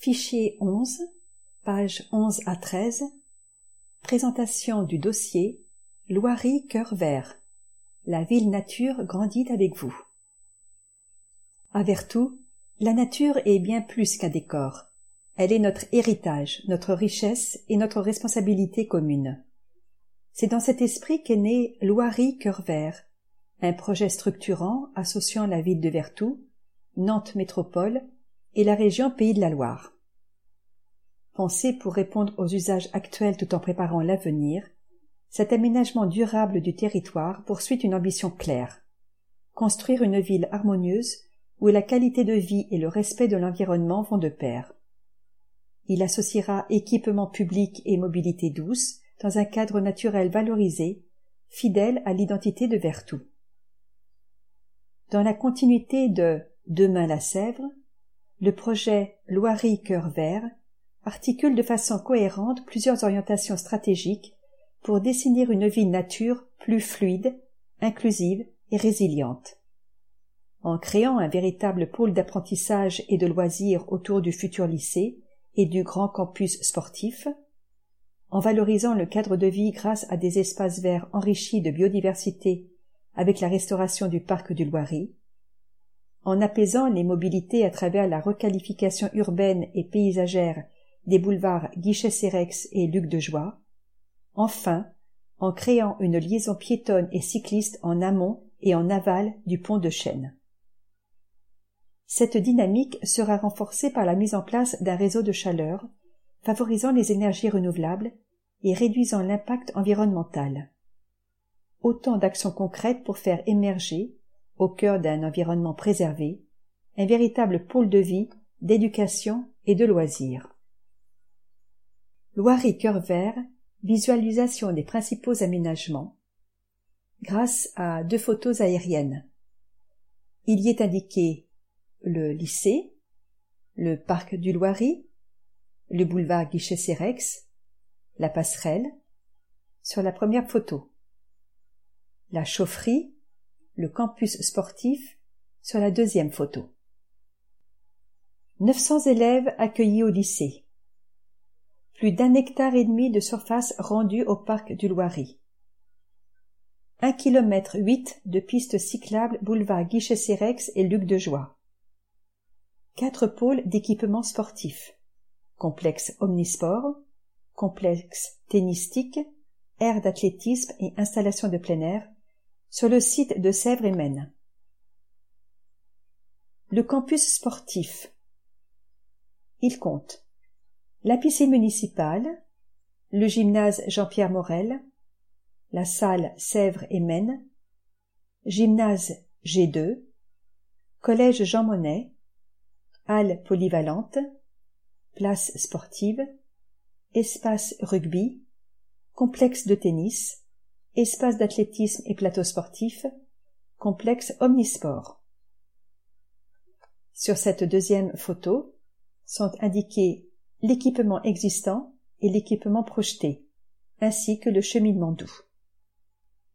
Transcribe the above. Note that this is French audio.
Fichier 11, pages 11 à 13, présentation du dossier Loiry Cœur Vert. La ville nature grandit avec vous. À Vertou, la nature est bien plus qu'un décor. Elle est notre héritage, notre richesse et notre responsabilité commune. C'est dans cet esprit qu'est né Loiry Cœur Vert, un projet structurant associant la ville de Vertou, Nantes Métropole et la région Pays de la Loire. Pensé pour répondre aux usages actuels tout en préparant l'avenir, cet aménagement durable du territoire poursuit une ambition claire: construire une ville harmonieuse où la qualité de vie et le respect de l'environnement vont de pair. Il associera équipement public et mobilité douce dans un cadre naturel valorisé, fidèle à l'identité de Vertou. Dans la continuité de Demain la Sèvre, le projet Loiry Cœur Vert articule de façon cohérente plusieurs orientations stratégiques pour dessiner une ville nature plus fluide, inclusive et résiliente. En créant un véritable pôle d'apprentissage et de loisirs autour du futur lycée et du grand campus sportif, en valorisant le cadre de vie grâce à des espaces verts enrichis de biodiversité avec la restauration du parc du Loiry, en apaisant les mobilités à travers la requalification urbaine et paysagère des boulevards Guichet-Sérex et Luc de Joie, enfin, en créant une liaison piétonne et cycliste en amont et en aval du pont de Chêne. Cette dynamique sera renforcée par la mise en place d'un réseau de chaleur, favorisant les énergies renouvelables et réduisant l'impact environnemental. Autant d'actions concrètes pour faire émerger, au cœur d'un environnement préservé, un véritable pôle de vie, d'éducation et de loisirs. Loiry Cœur Vert, visualisation des principaux aménagements, grâce à 2 photos aériennes. Il y est indiqué le lycée, le parc du Loiry, le boulevard Guichet-Sérex, la passerelle, sur la première photo. La chaufferie, le campus sportif, sur la deuxième photo. 900 élèves accueillis au lycée. Plus d'1,5 hectare de surface rendue au parc du Loiry. 1,8 km de pistes cyclables boulevard Guichet-Sérex et Luc de Joie. 4 pôles d'équipements sportifs. Complexe omnisport, complexe tennistique, aire d'athlétisme et installation de plein air sur le site de Sèvres et Maine. Le campus sportif. Il compte la piscine municipale, le gymnase Jean-Pierre Morel, la salle Sèvres et Maine, gymnase G2, collège Jean Monnet, halle polyvalente, place sportive, espace rugby, complexe de tennis, espace d'athlétisme et plateau sportif, complexe omnisport. Sur cette deuxième photo sont indiqués l'équipement existant et l'équipement projeté, ainsi que le cheminement doux.